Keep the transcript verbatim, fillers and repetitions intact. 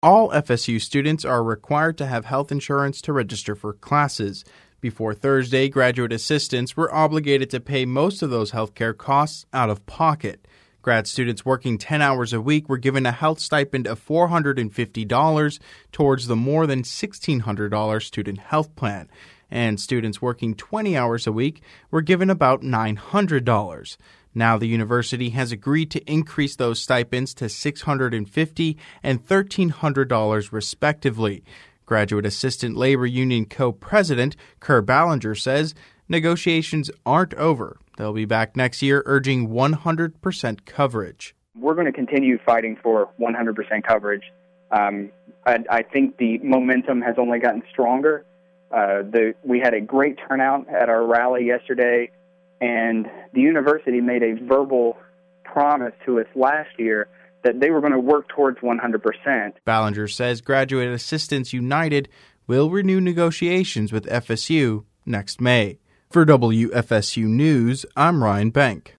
All F S U students are required to have health insurance to register for classes. Before Thursday, graduate assistants were obligated to pay most of those healthcare costs out of pocket. Grad students working ten hours a week were given a health stipend of four hundred fifty dollars towards the more than sixteen hundred dollars student health plan. And students working twenty hours a week were given about nine hundred dollars. Now the university has agreed to increase those stipends to six hundred fifty dollars and thirteen hundred dollars respectively. Graduate Assistant Labor Union co-president Kerr Ballinger says negotiations aren't over. They'll be back next year urging one hundred percent coverage. We're going to continue fighting for one hundred percent coverage. Um, I, I think the momentum has only gotten stronger. Uh, the, we had a great turnout at our rally yesterday, and the university made a verbal promise to us last year that they were going to work towards one hundred percent. Ballinger says Graduate Assistants United will renew negotiations with F S U next May. For W F S U News, I'm Ryan Bank.